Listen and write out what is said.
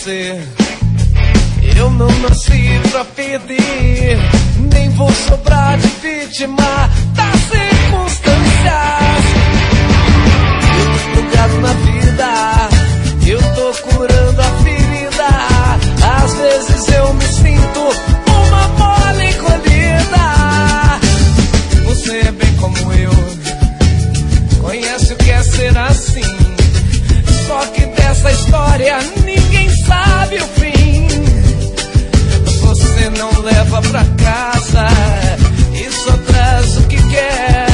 você. Eu não nasci pra perder, nem vou sobrar de vítima das circunstâncias. Eu tô plugado na vida, eu tô curando a ferida. Às vezes eu me sinto uma mole encolhida. Você é bem como eu, conhece o que é ser assim. Só que dessa história ninguém sabe o fim. Você não leva pra casa e só traz o que quer.